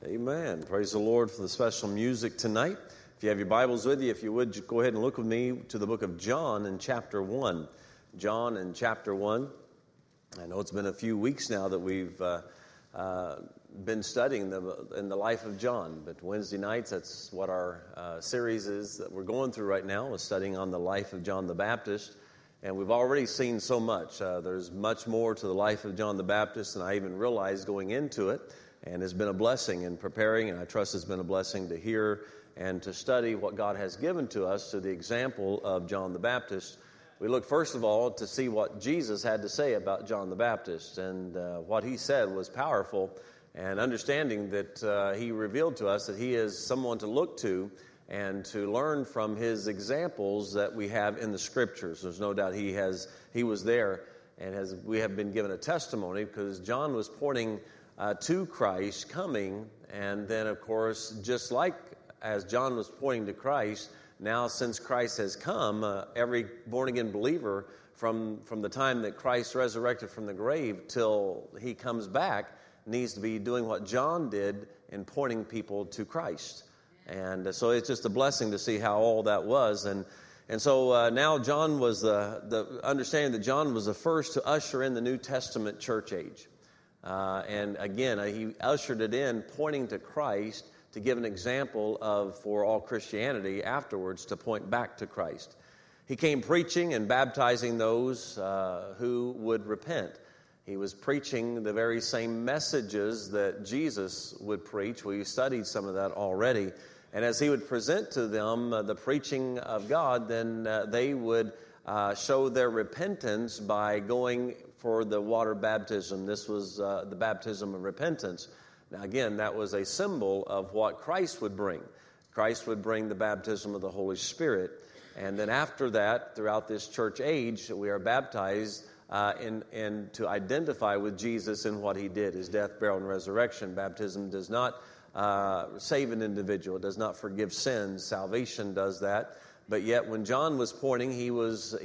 Amen. Praise the Lord for the special music tonight. If you have your Bibles with you, if you would, go ahead and look with me to the book of John in chapter 1. John in chapter 1. I know it's been a few weeks now that we've been studying in the life of John, but Wednesday nights, that's what our series is that we're going through right now, is studying on the life of John the Baptist. And we've already seen so much. There's much more to the life of John the Baptist than I even realized going into it. And it's been a blessing in preparing, and I trust it's been a blessing to hear and to study what God has given to us through the example of John the Baptist. We look, first of all, to see what Jesus had to say about John the Baptist, and what he said was powerful, and understanding that he revealed to us that he is someone to look to and to learn from his examples that we have in the Scriptures. There's no doubt he was there, and we have been given a testimony, because John was pointing to Christ coming, and then, of course, just like as John was pointing to Christ, now since Christ has come, every born-again believer from the time that Christ resurrected from the grave till he comes back needs to be doing what John did in pointing people to Christ. And so it's just a blessing to see how all that was. And so now John was the understanding that John was the first to usher in the New Testament church age. And again, he ushered it in, pointing to Christ to give an example for all Christianity afterwards to point back to Christ. He came preaching and baptizing those who would repent. He was preaching the very same messages that Jesus would preach. We studied some of that already. And as he would present to them the preaching of God, then they would show their repentance by going for the water baptism. This was the baptism of repentance. Now again, that was a symbol of what Christ would bring. Christ would bring the baptism of the Holy Spirit. And then after that, throughout this church age, we are baptized and to identify with Jesus in what he did, his death, burial, and resurrection. Baptism does not save an individual. It does not forgive sins. Salvation does that. But yet, when John was pointing, his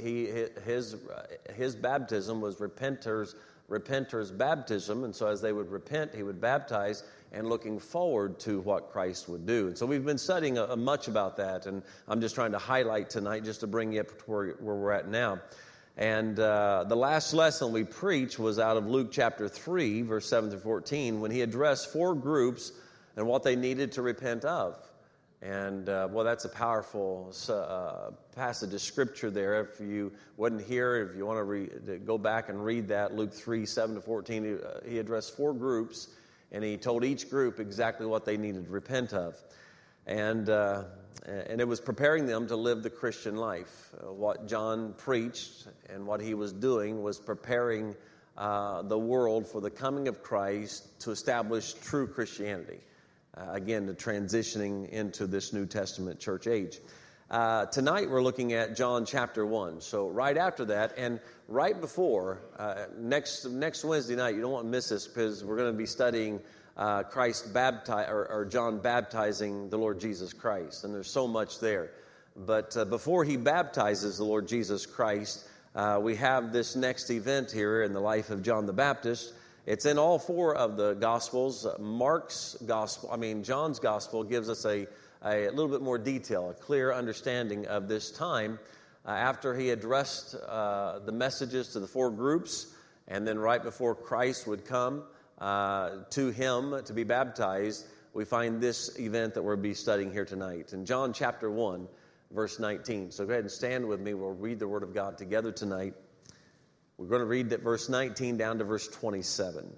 baptism was repenters' baptism, and so as they would repent, he would baptize, and looking forward to what Christ would do. And so we've been studying much about that, and I'm just trying to highlight tonight just to bring you up to where we're at now. And the last lesson we preached was out of Luke chapter 3, verse 7 through 14, when he addressed four groups and what they needed to repent of. And, that's a powerful passage of Scripture there. If you wasn't here, if you want to go back and read that, Luke 3, 7 to 14, he addressed four groups, and he told each group exactly what they needed to repent of. And it was preparing them to live the Christian life. What John preached and what he was doing was preparing the world for the coming of Christ to establish true Christianity. Again, the transitioning into this New Testament church age. Tonight we're looking at John chapter 1. So right after that, and right before, next Wednesday night, you don't want to miss this, because we're going to be studying Christ or John baptizing the Lord Jesus Christ. And there's so much there. But before he baptizes the Lord Jesus Christ, we have this next event here in the life of John the Baptist. It's in all four of the Gospels. John's Gospel gives us a little bit more detail, a clear understanding of this time after he addressed the messages to the four groups, and then right before Christ would come to him to be baptized. We find this event that we'll be studying here tonight in John chapter 1, verse 19. So go ahead and stand with me. We'll read the Word of God together tonight. We're going to read that verse 19 down to verse 27.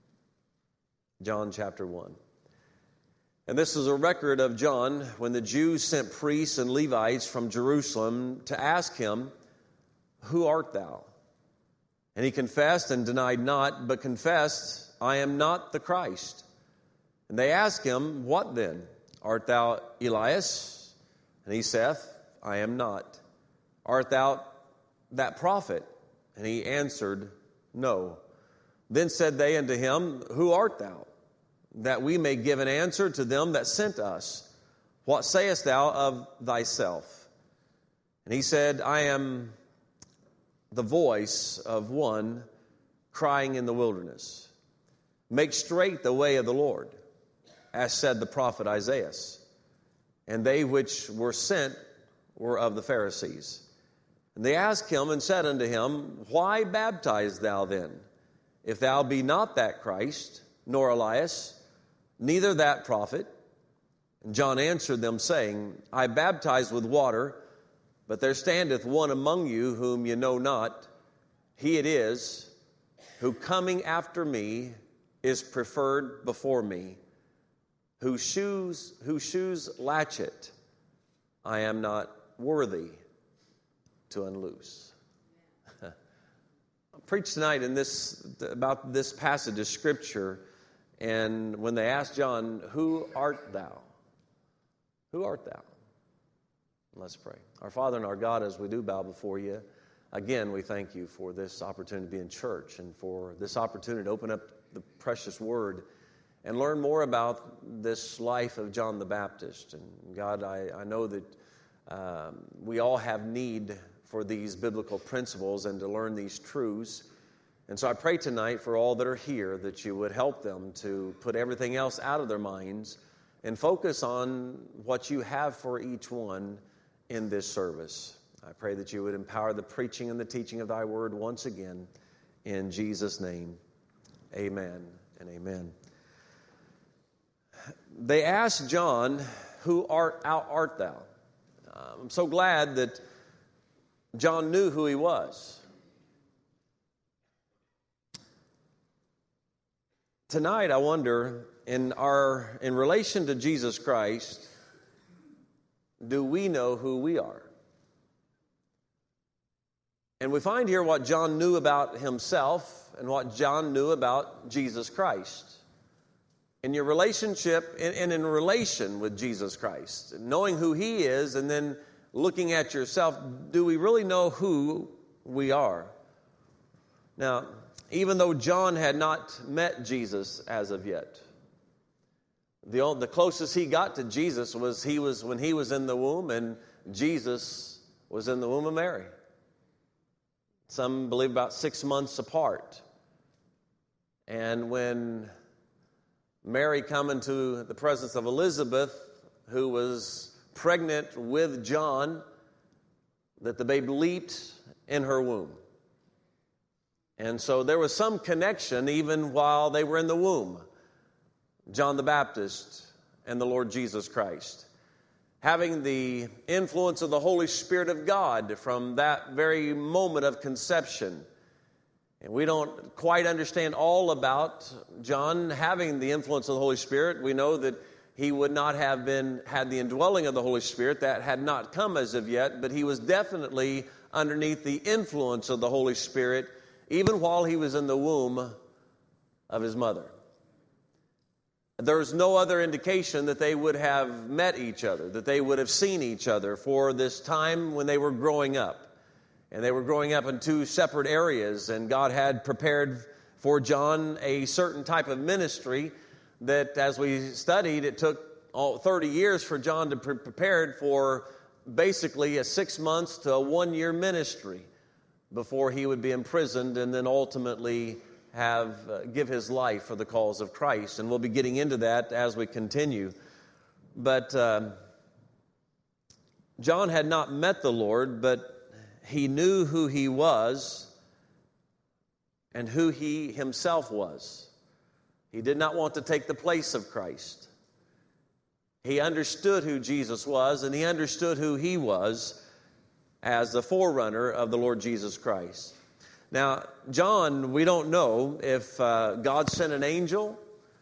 John chapter 1. And this is a record of John when the Jews sent priests and Levites from Jerusalem to ask him, "Who art thou?" And he confessed and denied not, but confessed, "I am not the Christ." And they asked him, "What then? Art thou Elias?" And he saith, "I am not." "Art thou that prophet?" And he answered, "No." Then said they unto him, "Who art thou? That we may give an answer to them that sent us. What sayest thou of thyself?" And he said, "I am the voice of one crying in the wilderness, make straight the way of the Lord, as said the prophet Isaiah. And they which were sent were of the Pharisees. And they asked him and said unto him, Why baptize thou then, if thou be not that Christ, nor Elias, neither that prophet? And John answered them, saying, I baptize with water, but there standeth one among you whom ye know not. He it is, who coming after me is preferred before me, whose shoes latchet I am not worthy to unloose. I'll preach tonight about this passage of Scripture, and when they asked John, Who art thou? Who art thou? Let's pray. Our Father and our God, as we do bow before you, again, we thank you for this opportunity to be in church and for this opportunity to open up the precious Word and learn more about this life of John the Baptist. And God, I know that we all have need for these biblical principles and to learn these truths. And so I pray tonight for all that are here that you would help them to put everything else out of their minds and focus on what you have for each one in this service. I pray that you would empower the preaching and the teaching of thy word once again. In Jesus' name, amen and amen. They asked John, Who art thou? I'm so glad that John knew who he was. Tonight, I wonder, in relation to Jesus Christ, do we know who we are? And we find here what John knew about himself and what John knew about Jesus Christ. In your relationship and in relation with Jesus Christ, knowing who he is and then looking at yourself, do we really know who we are? Now, even though John had not met Jesus as of yet, the closest he got to Jesus was when he was in the womb, and Jesus was in the womb of Mary. Some believe about 6 months apart. And when Mary come into the presence of Elizabeth, who was pregnant with John, that the babe leaped in her womb. And so there was some connection even while they were in the womb, John the Baptist and the Lord Jesus Christ, having the influence of the Holy Spirit of God from that very moment of conception. And we don't quite understand all about John having the influence of the Holy Spirit. We know that he would not have had the indwelling of the Holy Spirit. That had not come as of yet, but he was definitely underneath the influence of the Holy Spirit, even while he was in the womb of his mother. There's no other indication that they would have met each other, that they would have seen each other for this time when they were growing up. And they were growing up in two separate areas, and God had prepared for John a certain type of ministry that, as we studied, it took 30 years for John to be prepared for basically a 6 months to a 1 year ministry before he would be imprisoned and then ultimately give his life for the cause of Christ. And we'll be getting into that as we continue. But John had not met the Lord, but he knew who he was and who he himself was. He did not want to take the place of Christ. He understood who Jesus was, and he understood who he was as the forerunner of the Lord Jesus Christ. Now, John, we don't know if God sent an angel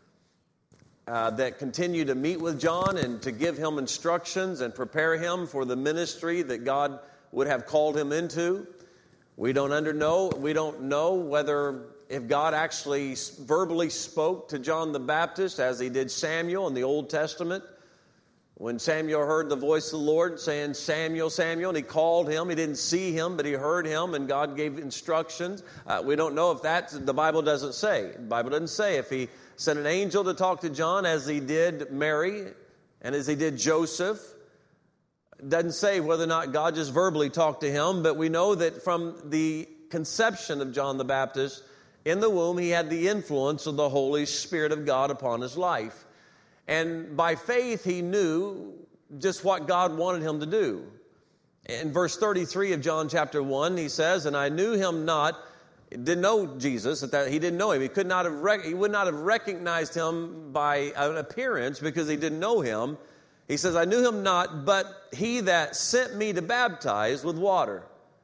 that continued to meet with John and to give him instructions and prepare him for the ministry that God would have called him into. We don't know whether if God actually verbally spoke to John the Baptist as he did Samuel in the Old Testament. When Samuel heard the voice of the Lord saying, Samuel, Samuel, and he called him. He didn't see him, but he heard him, and God gave instructions. We don't know if the Bible doesn't say. The Bible doesn't say if he sent an angel to talk to John as he did Mary and as he did Joseph. It doesn't say whether or not God just verbally talked to him, but we know that from the conception of John the Baptist in the womb, he had the influence of the Holy Spirit of God upon his life. And by faith, he knew just what God wanted him to do. In verse 33 of John chapter 1, he says, and I knew him not, didn't know Jesus, he didn't know him. He would not have recognized him by an appearance because he didn't know him. He says, I knew him not, but he that sent me to baptize with water.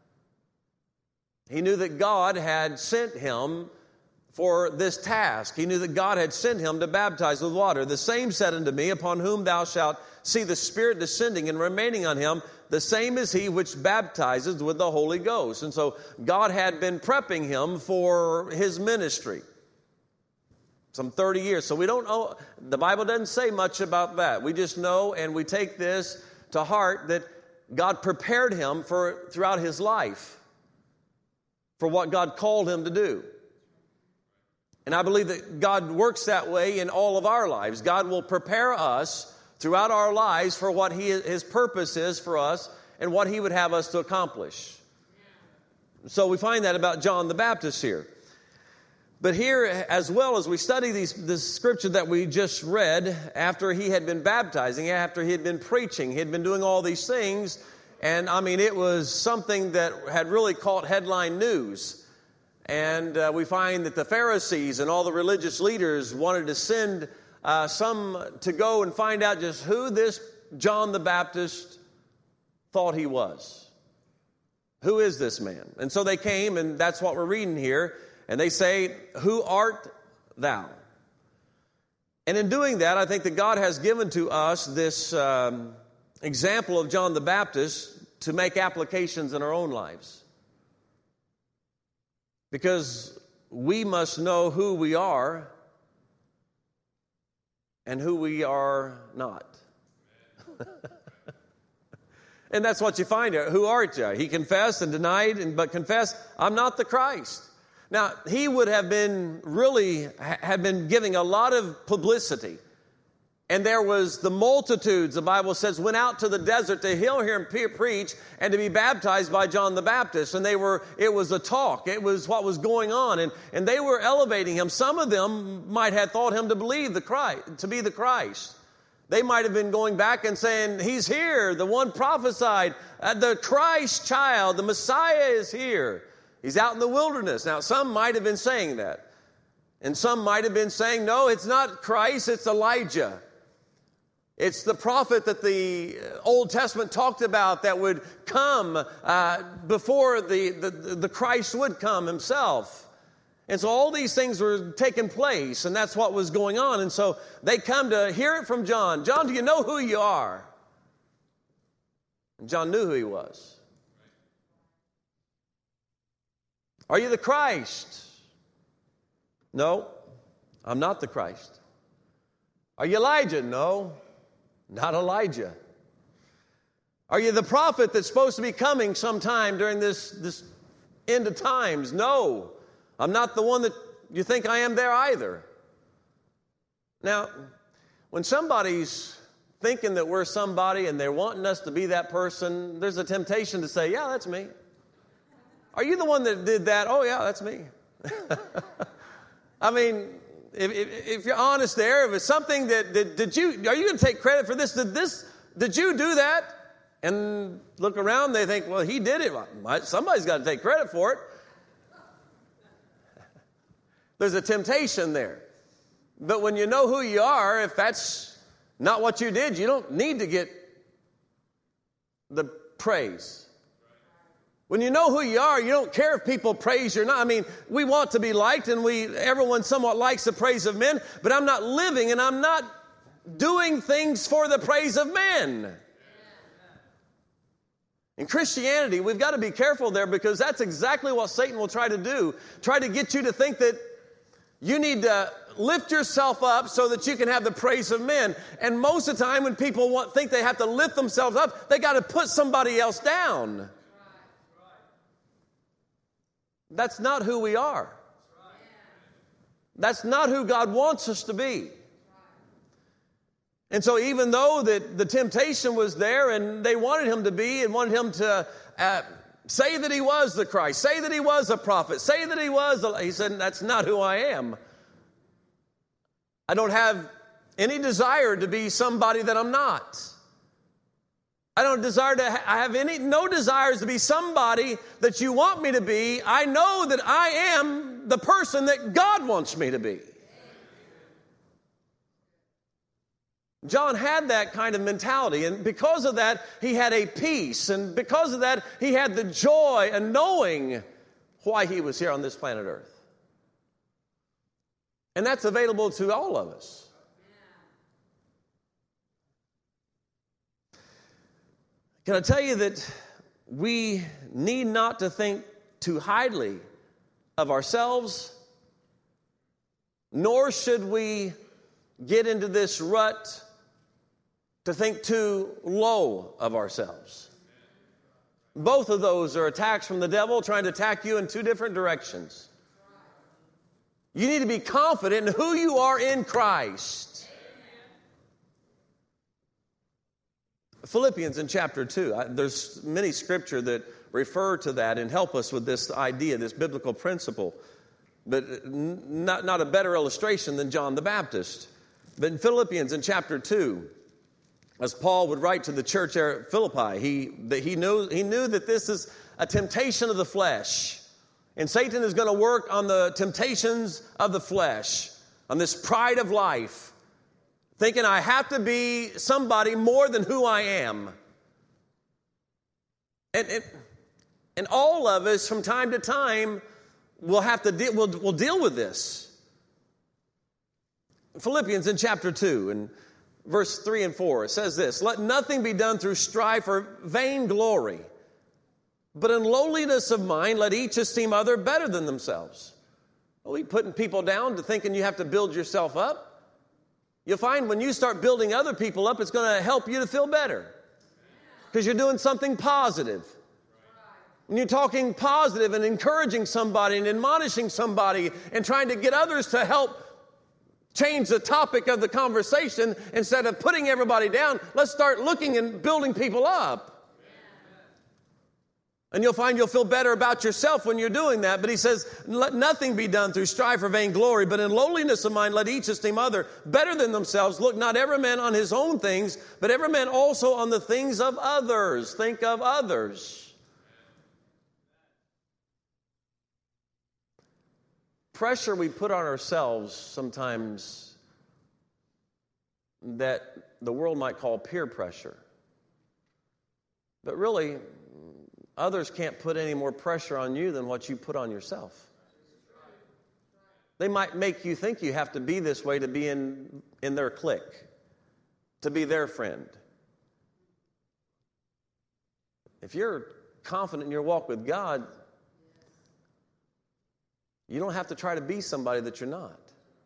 He knew that God had sent him for this task. He knew that God had sent him to baptize with water. The same said unto me, upon whom thou shalt see the Spirit descending and remaining on him, the same is he which baptizes with the Holy Ghost. And so God had been prepping him for his ministry. Some 30 years. So we don't know, the Bible doesn't say much about that. We just know, and we take this to heart, that God prepared him throughout his life for what God called him to do. And I believe that God works that way in all of our lives. God will prepare us throughout our lives for what His purpose is for us and what He would have us to accomplish. So we find that about John the Baptist here. But here, as well as we study this scripture that we just read, after he had been baptizing, after he had been preaching, he had been doing all these things, and I mean, it was something that had really caught headline news. And we find that the Pharisees and all the religious leaders wanted to send some to go and find out just who this John the Baptist thought he was. Who is this man? And so they came, and that's what we're reading here. And they say, who art thou? And in doing that, I think that God has given to us this example of John the Baptist to make applications in our own lives. Because we must know who we are and who we are not. And that's what you find here. Who art you? He confessed and denied, but confessed, I'm not the Christ. Now, he would have been giving a lot of publicity. And there was the multitudes, the Bible says, went out to the desert to hear him preach and to be baptized by John the Baptist. And it was a talk. It was what was going on. And they were elevating him. Some of them might have thought him to be the Christ. They might have been going back and saying, he's here, the one prophesied, the Christ child, the Messiah is here. He's out in the wilderness. Now, some might have been saying that. And some might have been saying, no, it's not Christ, it's Elijah. It's the prophet that the Old Testament talked about that would come before the Christ would come himself. And so all these things were taking place, and that's what was going on. And so they come to hear it from John. John, do you know who you are? And John knew who he was. Are you the Christ? No, I'm not the Christ. Are you Elijah? No, not Elijah. Are you the prophet that's supposed to be coming sometime during this end of times? No, I'm not the one that you think I am there either. Now, when somebody's thinking that we're somebody and they're wanting us to be that person, there's a temptation to say, yeah, that's me. Are you the one that did that? Oh, yeah, that's me. I mean, if you're honest there, if it's something are you going to take credit for this? Did you do that? And look around, they think, well, he did it. Somebody's got to take credit for it. There's a temptation there. But when you know who you are, if that's not what you did, you don't need to get the praise. When you know who you are, you don't care if people praise you or not. I mean, we want to be liked, and everyone somewhat likes the praise of men, but I'm not living and I'm not doing things for the praise of men. In Christianity, we've got to be careful there, because that's exactly what Satan will try to do. Try to get you to think that you need to lift yourself up so that you can have the praise of men. And most of the time when people think they have to lift themselves up, they got to put somebody else down. That's not who we are. That's not who God wants us to be. And so even though that the temptation was there and they wanted him to be and wanted him to say that he was the Christ, say that he was a prophet, say that he said, that's not who I am. I don't have any desire to be somebody that I'm not. I don't desire to, I have no desires to be somebody that you want me to be. I know that I am the person that God wants me to be. John had that kind of mentality, and because of that, he had a peace, and because of that, he had the joy of knowing why he was here on this planet Earth. And that's available to all of us. Can I tell you that we need not to think too highly of ourselves, nor should we get into this rut to think too low of ourselves. Both of those are attacks from the devil trying to attack you in two different directions. You need to be confident in who you are in Christ. Philippians in chapter 2, there's many scripture that refer to that and help us with this idea, this biblical principle. But not a better illustration than John the Baptist. But in Philippians in chapter 2, as Paul would write to the church there at Philippi, he knew that this is a temptation of the flesh. And Satan is going to work on the temptations of the flesh, on this pride of life, thinking I have to be somebody more than who I am. And all of us from time to time will have to we'll deal with this. Philippians in chapter 2 and verse 3 and 4, it says this: let nothing be done through strife or vainglory, but in lowliness of mind let each esteem other better than themselves. Well, we putting people down to thinking you have to build yourself up. You'll find when you start building other people up, it's going to help you to feel better because you're doing something positive. When you're talking positive and encouraging somebody and admonishing somebody and trying to get others to help change the topic of the conversation, instead of putting everybody down, let's start looking and building people up. And you'll find you'll feel better about yourself when you're doing that. But he says, let nothing be done through strife or vainglory, but in lowliness of mind let each esteem other better than themselves. Look not every man on his own things, but every man also on the things of others. Think of others. Pressure we put on ourselves sometimes that the world might call peer pressure. But really, others can't put any more pressure on you than what you put on yourself. They might make you think you have to be this way to be in their clique, to be their friend. If you're confident in your walk with God, you don't have to try to be somebody that you're not.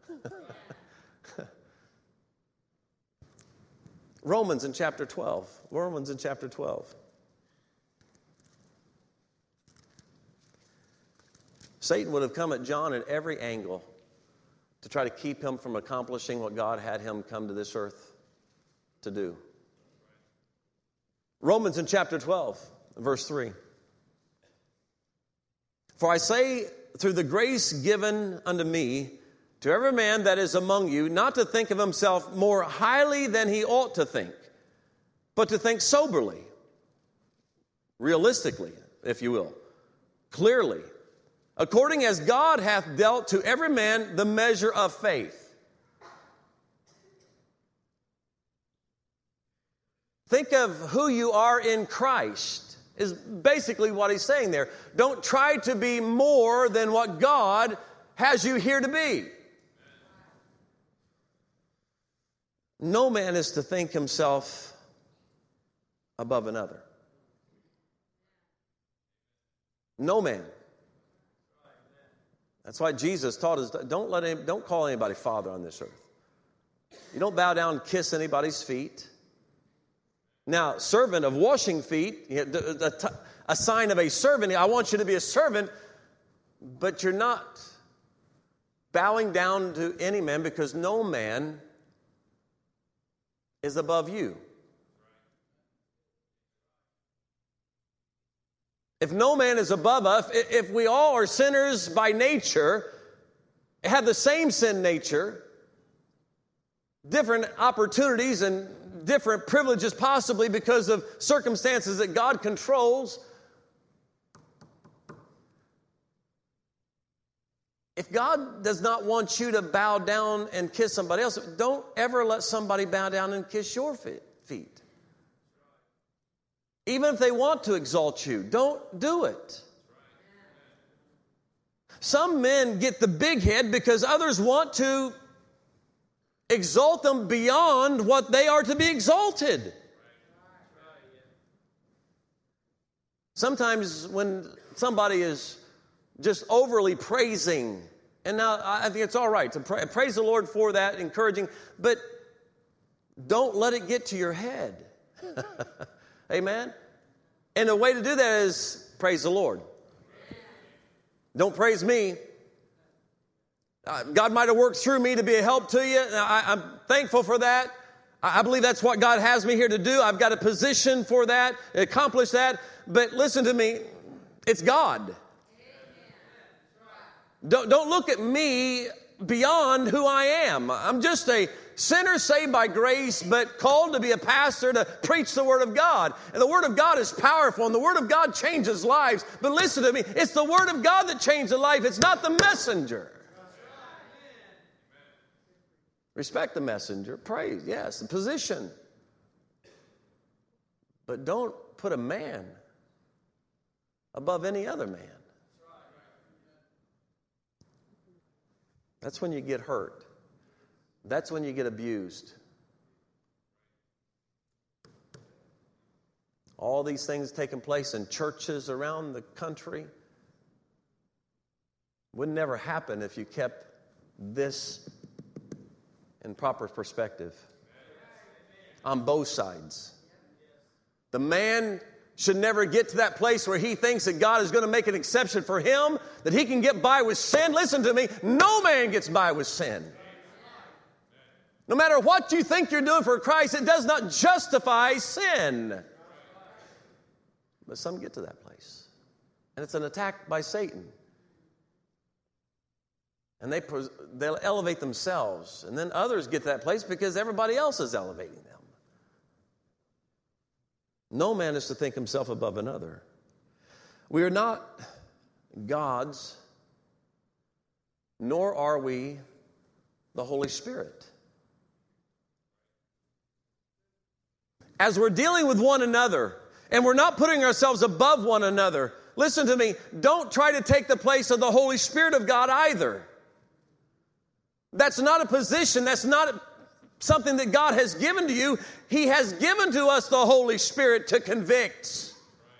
Romans in chapter 12. Satan would have come at John at every angle to try to keep him from accomplishing what God had him come to this earth to do. Romans in chapter 12, verse 3. For I say, through the grace given unto me, to every man that is among you, not to think of himself more highly than he ought to think, but to think soberly, realistically, if you will, clearly, according as God hath dealt to every man the measure of faith. Think of who you are in Christ, is basically what he's saying there. Don't try to be more than what God has you here to be. No man is to think himself above another. No man. That's why Jesus taught us, don't call anybody father on this earth. You don't bow down and kiss anybody's feet. Now, servant of washing feet, a sign of a servant, I want you to be a servant, but you're not bowing down to any man because no man is above you. If no man is above us, if we all are sinners by nature, have the same sin nature, different opportunities and different privileges possibly because of circumstances that God controls. If God does not want you to bow down and kiss somebody else, don't ever let somebody bow down and kiss your feet. Even if they want to exalt you, don't do it. Some men get the big head because others want to exalt them beyond what they are to be exalted. Sometimes when somebody is just overly praising, and now I think it's all right to praise the Lord for that, encouraging, but don't let it get to your head. Amen? And the way to do that is praise the Lord. Don't praise me. God might have worked through me to be a help to you. I'm thankful for that. I believe that's what God has me here to do. I've got a position for that, accomplish that. But listen to me, it's God. Don't look at me beyond who I am. I'm just a sinner saved by grace, but called to be a pastor to preach the Word of God. And the Word of God is powerful, and the Word of God changes lives. But listen to me, it's the Word of God that changed the life. It's not the messenger. Respect the messenger. Praise, yes, the position. But don't put a man above any other man. That's when you get hurt. That's when you get abused. All these things taking place in churches around the country would never happen if you kept this in proper perspective on both sides. The man should never get to that place where he thinks that God is going to make an exception for him, that he can get by with sin. Listen to me, no man gets by with sin. No matter what you think you're doing for Christ, it does not justify sin. But some get to that place. And it's an attack by Satan. And they'll elevate themselves. And then others get to that place because everybody else is elevating them. No man is to think himself above another. We are not gods, nor are we the Holy Spirit. As we're dealing with one another, and we're not putting ourselves above one another, listen to me, don't try to take the place of the Holy Spirit of God either. That's not a position, that's not something that God has given to you. He has given to us the Holy Spirit to convict.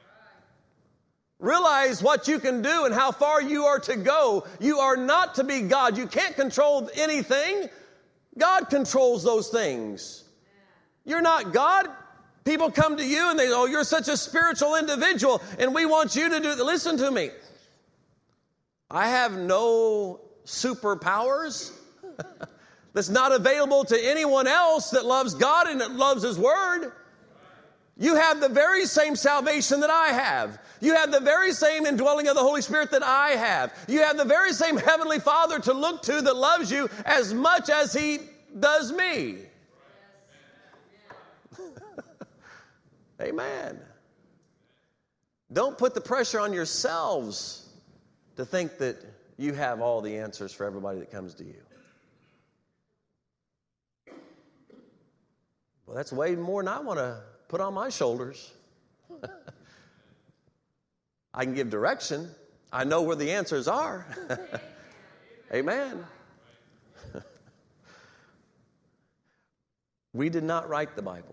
Realize what you can do and how far you are to go. You are not to be God. You can't control anything. God controls those things. You're not God. People come to you and they go, oh, you're such a spiritual individual and we want you to do that. Listen to me. I have no superpowers. That's not available to anyone else that loves God and that loves His Word. You have the very same salvation that I have. You have the very same indwelling of the Holy Spirit that I have. You have the very same Heavenly Father to look to that loves you as much as He does me. Amen. Don't put the pressure on yourselves to think that you have all the answers for everybody that comes to you. Well, that's way more than I want to put on my shoulders. I can give direction. I know where the answers are. Amen. We did not write the Bible.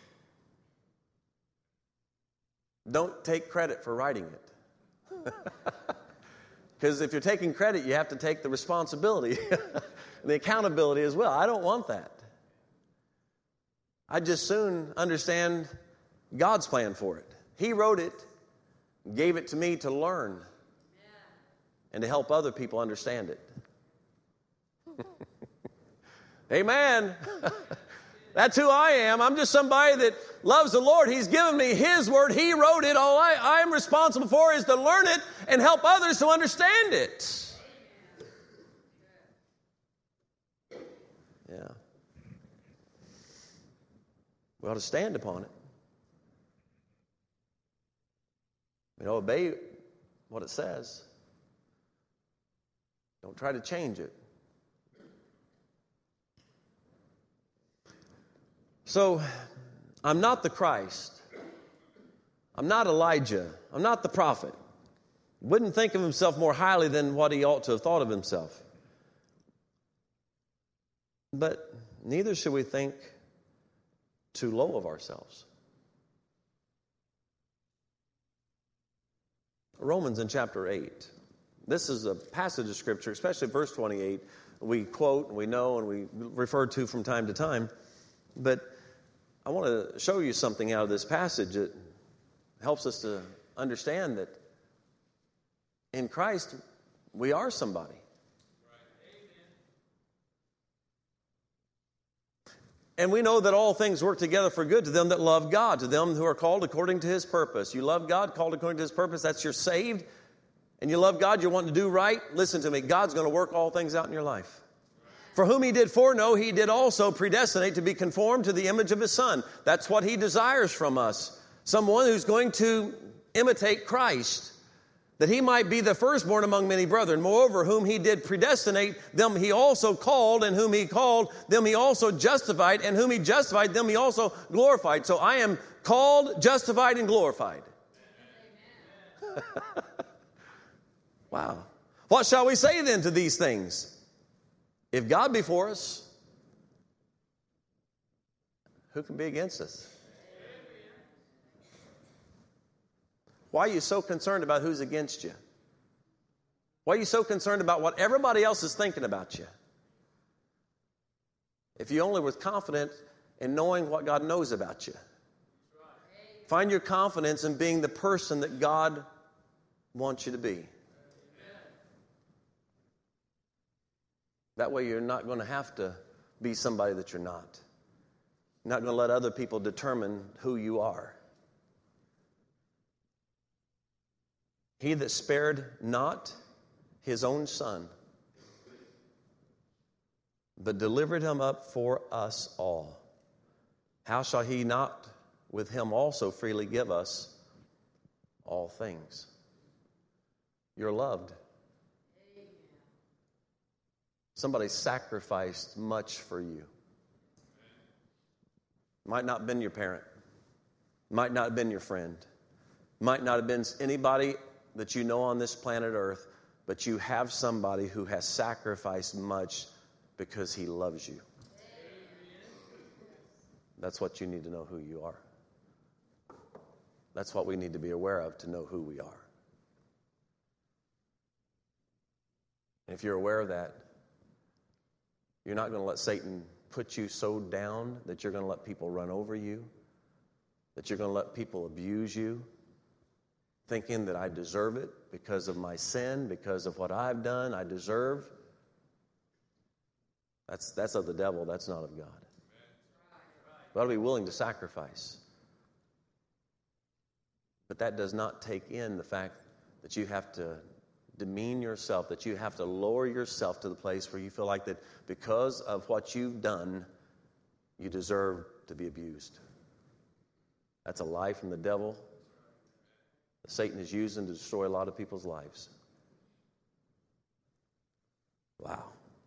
Don't take credit for writing it. Because if you're taking credit, you have to take the responsibility and the accountability as well. I don't want that. I just soon understand God's plan for it. He wrote it, gave it to me to learn, and to help other people understand it. Amen. That's who I am. I'm just somebody that loves the Lord. He's given me His Word. He wrote it. All I am responsible for is to learn it and help others to understand it. Yeah. We ought to stand upon it. Obey what it says. Don't try to change it. So, I'm not the Christ. I'm not Elijah. I'm not the prophet. Wouldn't think of himself more highly than what he ought to have thought of himself. But neither should we think too low of ourselves. Romans in chapter 8. This is a passage of Scripture, especially verse 28, we quote and we know and we refer to from time to time. But I want to show you something out of this passage that helps us to understand that in Christ, we are somebody. And we know that all things work together for good to them that love God, to them who are called according to His purpose. You love God, called according to His purpose, that's you're saved. And you love God, you're wanting to do right. Listen to me, God's going to work all things out in your life. For whom He did foreknow, He did also predestinate to be conformed to the image of His Son. That's what He desires from us. Someone who's going to imitate Christ, that He might be the firstborn among many brethren. Moreover, whom He did predestinate, them He also called, and whom He called, them He also justified, and whom He justified, them He also glorified. So I am called, justified, and glorified. Wow. What shall we say then to these things? If God be for us, who can be against us? Why are you so concerned about who's against you? Why are you so concerned about what everybody else is thinking about you? If you only were confident in knowing what God knows about you. Find your confidence in being the person that God wants you to be. That way you're not going to have to be somebody that you're not. You're not going to let other people determine who you are. He that spared not His own Son, but delivered Him up for us all, how shall He not with Him also freely give us all things? You're loved. Somebody sacrificed much for you. Might not have been your parent. Might not have been your friend. Might not have been anybody that you know on this planet Earth, but you have somebody who has sacrificed much because He loves you. That's what you need to know who you are. That's what we need to be aware of to know who we are. And if you're aware of that, you're not going to let Satan put you so down that you're going to let people run over you, that you're going to let people abuse you, thinking that I deserve it because of my sin, because of what I've done, I deserve. That's of the devil, that's not of God. We ought to be willing to sacrifice. But that does not take in the fact that you have to demean yourself, that you have to lower yourself to the place where you feel like that because of what you've done, you deserve to be abused. That's a lie from the devil that Satan is using to destroy a lot of people's lives. Wow.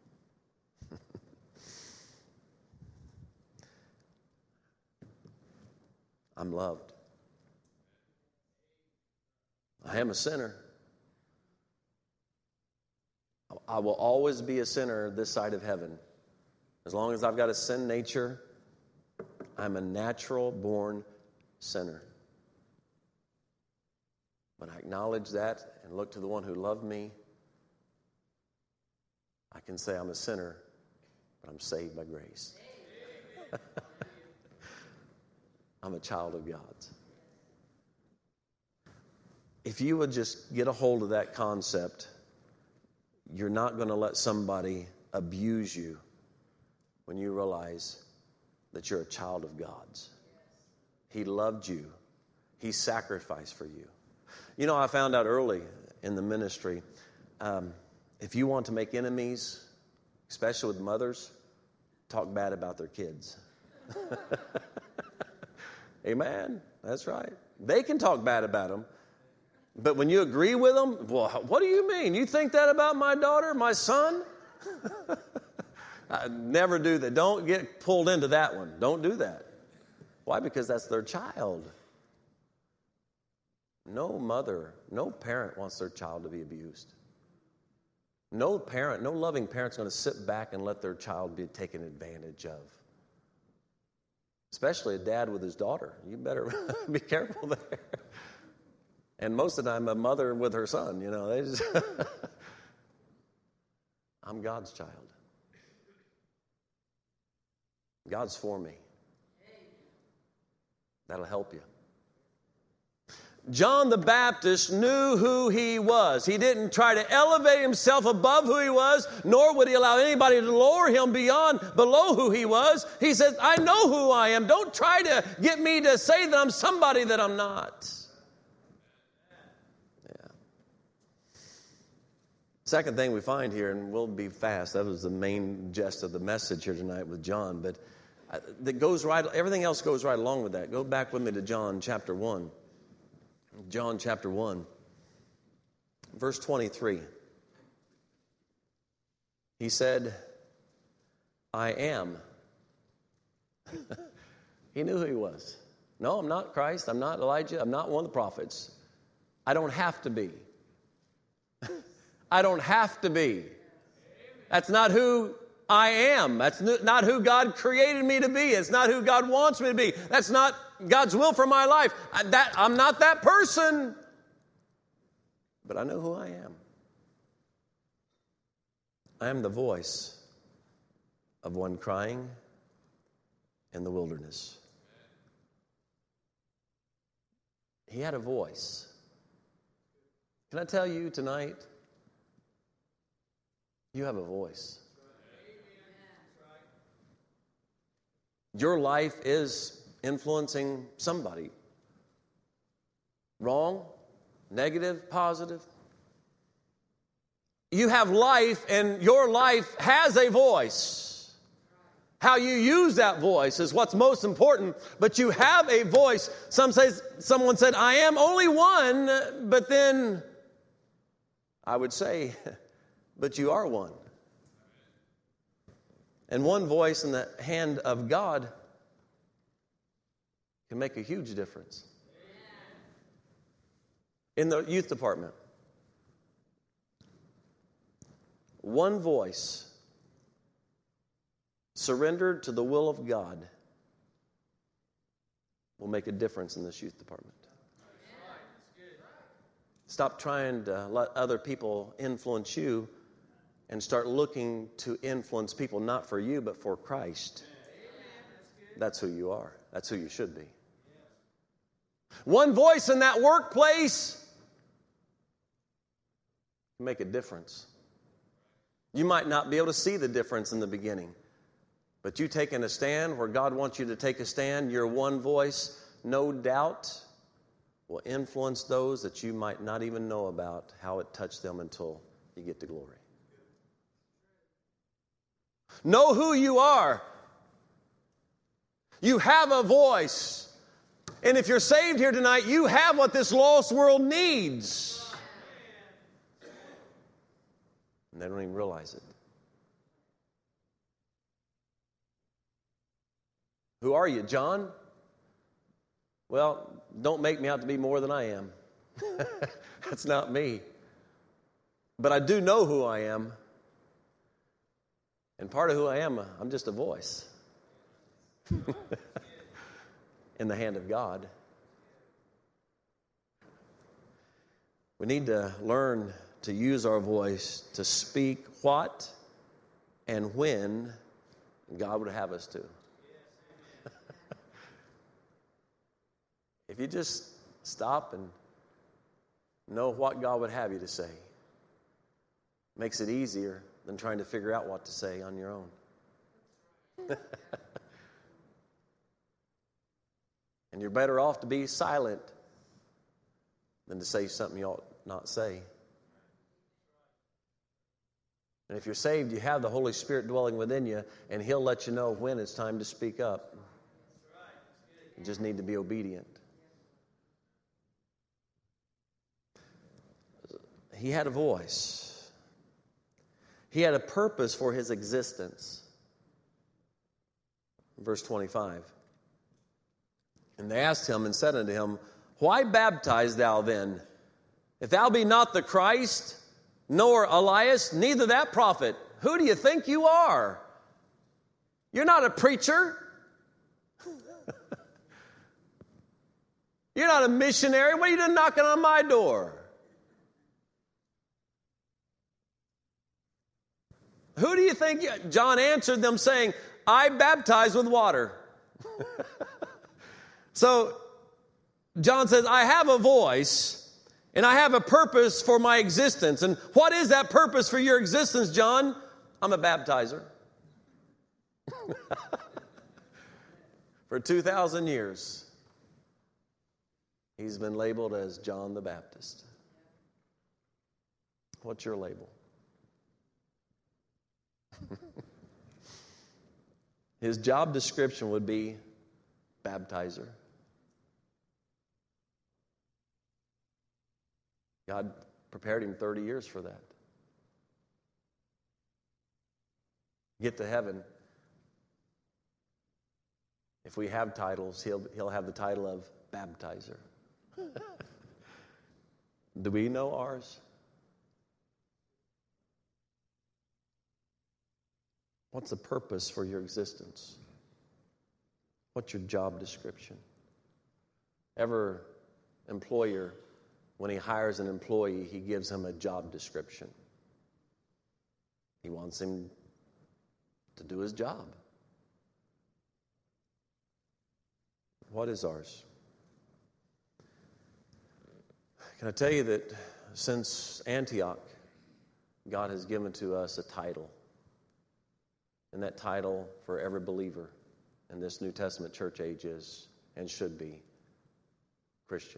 I'm loved. I am a sinner. I will always be a sinner this side of heaven. As long as I've got a sin nature, I'm a natural-born sinner. When I acknowledge that and look to the one who loved me, I can say I'm a sinner, but I'm saved by grace. I'm a child of God's. If you would just get a hold of that concept, you're not going to let somebody abuse you when you realize that you're a child of God's. He loved you. He sacrificed for you. You know, I found out early in the ministry, if you want to make enemies, especially with mothers, talk bad about their kids. Amen. That's right. They can talk bad about them. But when you agree with them, well, what do you mean? You think that about my daughter, my son? I never do that. Don't get pulled into that one. Don't do that. Why? Because that's their child. No mother, no parent wants their child to be abused. No parent, no loving parent's going to sit back and let their child be taken advantage of. Especially a dad with his daughter. You better be careful there. And most of the time, a mother with her son, they just I'm God's child. God's for me. That'll help you. John the Baptist knew who he was. He didn't try to elevate himself above who he was, nor would he allow anybody to lower him below who he was. He said, I know who I am. Don't try to get me to say that I'm somebody that I'm not. Yeah. Second thing we find here, and we'll be fast, that was the main gist of the message here tonight with John, but everything else goes right along with that. Go back with me to John chapter 1. John chapter 1, verse 23. He said, I am. He knew who he was. No, I'm not Christ. I'm not Elijah. I'm not one of the prophets. I don't have to be. I don't have to be. That's not who I am. That's not who God created me to be. It's not who God wants me to be. That's not God's will for my life. I'm not that person. But I know who I am. I am the voice of one crying in the wilderness. He had a voice. Can I tell you tonight? You have a voice. Your life is influencing somebody. Wrong, negative, positive. You have life, and your life has a voice. How you use that voice is what's most important, but you have a voice. Someone said, I am only one, but then I would say, but you are one. And one voice in the hand of God can make a huge difference. In the youth department, one voice surrendered to the will of God will make a difference in this youth department. Stop trying to let other people influence you and start looking to influence people not for you but for Christ. That's who you are. That's who you should be. One voice in that workplace can make a difference. You might not be able to see the difference in the beginning, but you taking a stand where God wants you to take a stand, your one voice, no doubt, will influence those that you might not even know about how it touched them until you get to glory. Know who you are. You have a voice. And if you're saved here tonight, you have what this lost world needs. And they don't even realize it. Who are you, John? Well, don't make me out to be more than I am. That's not me. But I do know who I am. And part of who I am, I'm just a voice. In the hand of God. We need to learn to use our voice to speak what and when God would have us to. If you just stop and know what God would have you to say, makes it easier than trying to figure out what to say on your own. And you're better off to be silent than to say something you ought not say. And if you're saved, you have the Holy Spirit dwelling within you, and He'll let you know when it's time to speak up. You just need to be obedient. He had a voice. He had a purpose for his existence. Verse 25. And they asked him and said unto him, Why baptize thou then? If thou be not the Christ, nor Elias, neither that prophet, who do you think you are? You're not a preacher. You're not a missionary. What are you doing knocking on my door? Who do you think? John answered them saying, I baptize with water. So John says, I have a voice and I have a purpose for my existence. And what is that purpose for your existence, John? I'm a baptizer. For 2,000 years, he's been labeled as John the Baptist. What's your label? His job description would be baptizer. God prepared him 30 years for that. Get to heaven. If we have titles, he'll have the title of baptizer. Do we know ours? What's the purpose for your existence? What's your job description? Every employer, when he hires an employee, he gives him a job description. He wants him to do his job. What is ours? Can I tell you that since Antioch, God has given to us a title. And that title for every believer in this New Testament church age is and should be Christian.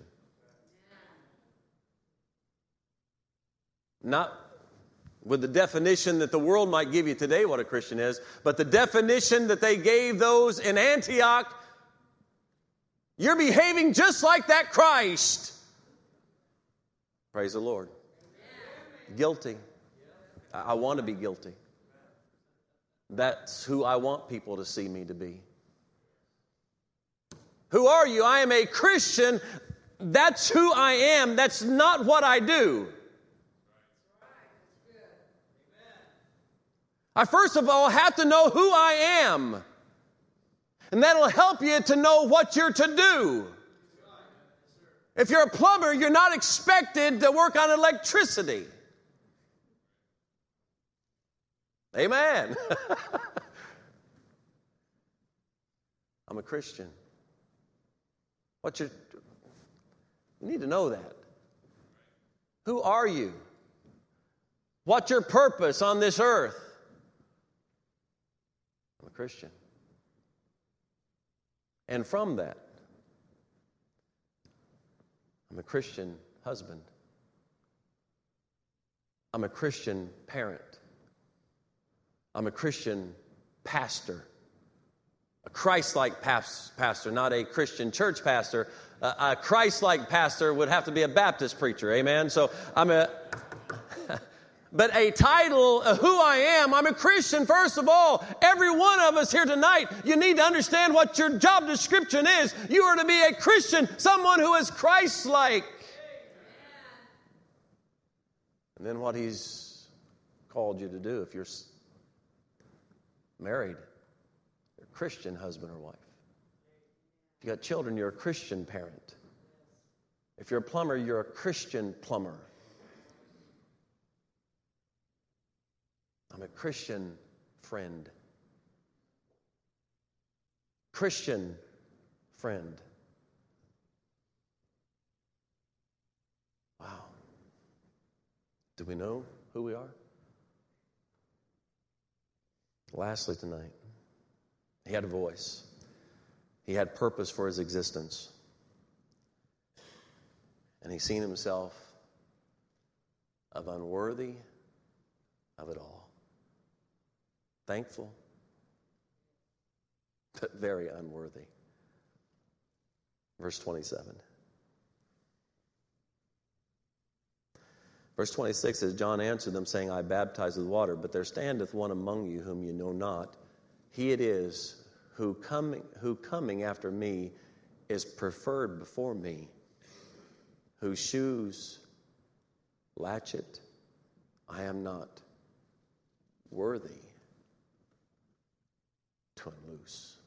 Not with the definition that the world might give you today what a Christian is, but the definition that they gave those in Antioch. You're behaving just like that Christ. Praise the Lord. Guilty. I want to be guilty. That's who I want people to see me to be. Who are you? I am a Christian. That's who I am. That's not what I do. I first of all have to know who I am. And that'll help you to know what you're to do. If you're a plumber, you're not expected to work on electricity. Amen. I'm a Christian. You need to know that. Who are you? What's your purpose on this earth? I'm a Christian. And from that, I'm a Christian husband. I'm a Christian parent. I'm a Christian pastor. A Christ-like pastor, not a Christian church pastor. A Christ-like pastor would have to be a Baptist preacher, amen? So but a title of who I am, I'm a Christian first of all. Every one of us here tonight, you need to understand what your job description is. You are to be a Christian, someone who is Christ-like. And then what he's called you to do if you're married, you're a Christian husband or wife. If you got children, you're a Christian parent. If you're a plumber, you're a Christian plumber. I'm a Christian friend. Christian friend. Wow. Do we know who we are? Lastly tonight, he had a voice. He had purpose for his existence. And he seen himself of unworthy of it all. Thankful, but very unworthy. Verse 27. Verse 26 says, John answered them, saying, I baptize with water, but there standeth one among you whom you know not. He it is who coming after me is preferred before me, whose shoes latchet I am not worthy to unloose.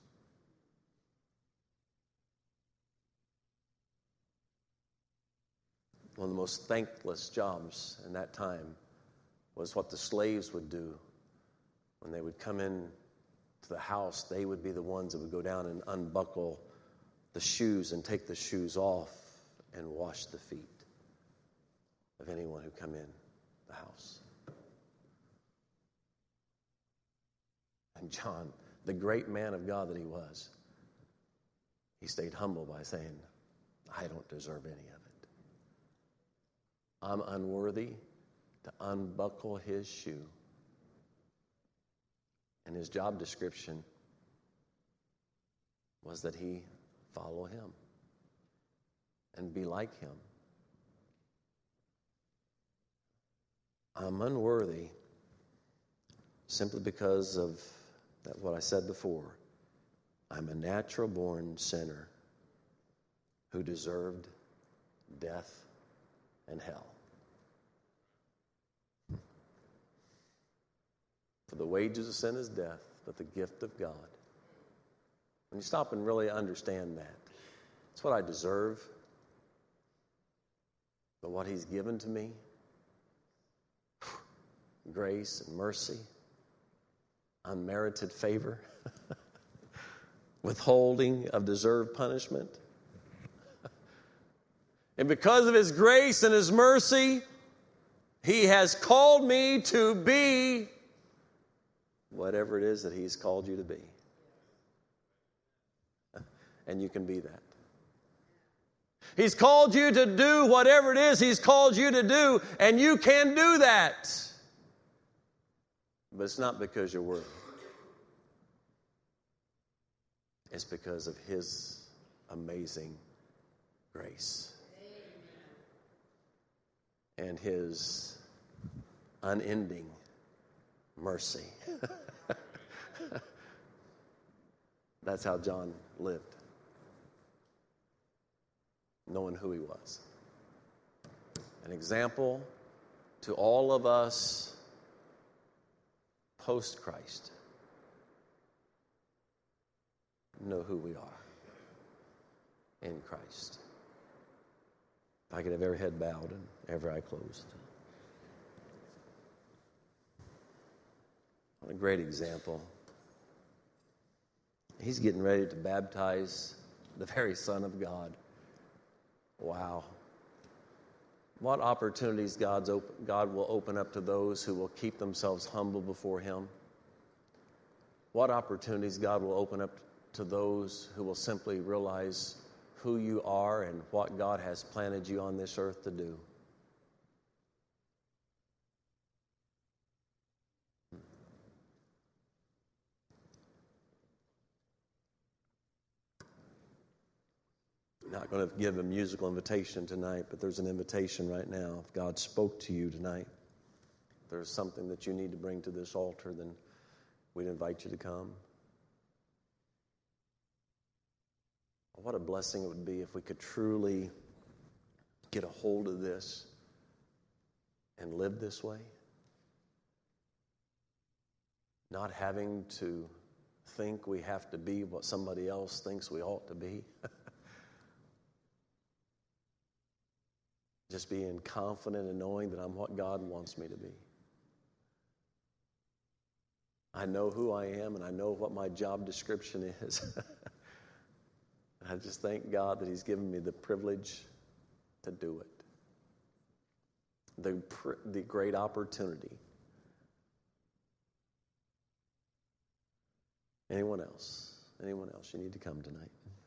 One of the most thankless jobs in that time was what the slaves would do. When they would come in to the house, they would be the ones that would go down and unbuckle the shoes and take the shoes off and wash the feet of anyone who come in the house. And John, the great man of God that he was, he stayed humble by saying, I don't deserve any of it. I'm unworthy to unbuckle his shoe. And his job description was that he follow him and be like him. I'm unworthy simply because of what I said before. I'm a natural-born sinner who deserved death and hell. For the wages of sin is death, but the gift of God. When you stop and really understand that, it's what I deserve, but what he's given to me, grace and mercy, unmerited favor, withholding of deserved punishment. And because of his grace and his mercy, he has called me to be whatever it is that he's called you to be. And you can be that. He's called you to do whatever it is he's called you to do, and you can do that. But it's not because you're worthy. It's because of his amazing grace. And his unending mercy. That's how John lived, knowing who he was. An example to all of us post-Christ. Know who we are in Christ. If I could have every head bowed and every eye closed. What a great example. He's getting ready to baptize the very Son of God. Wow. What opportunities God will open up to those who will keep themselves humble before him. What opportunities God will open up to those who will simply realize who you are and what God has planted you on this earth to do. I'm not going to give a musical invitation tonight, but there's an invitation right now. If God spoke to you tonight, if there's something that you need to bring to this altar, then we'd invite you to come. What a blessing it would be if we could truly get a hold of this and live this way. Not having to think we have to be what somebody else thinks we ought to be. Just being confident and knowing that I'm what God wants me to be. I know who I am and I know what my job description is. I just thank God that he's given me the privilege to do it. The great opportunity. Anyone else? Anyone else? You need to come tonight.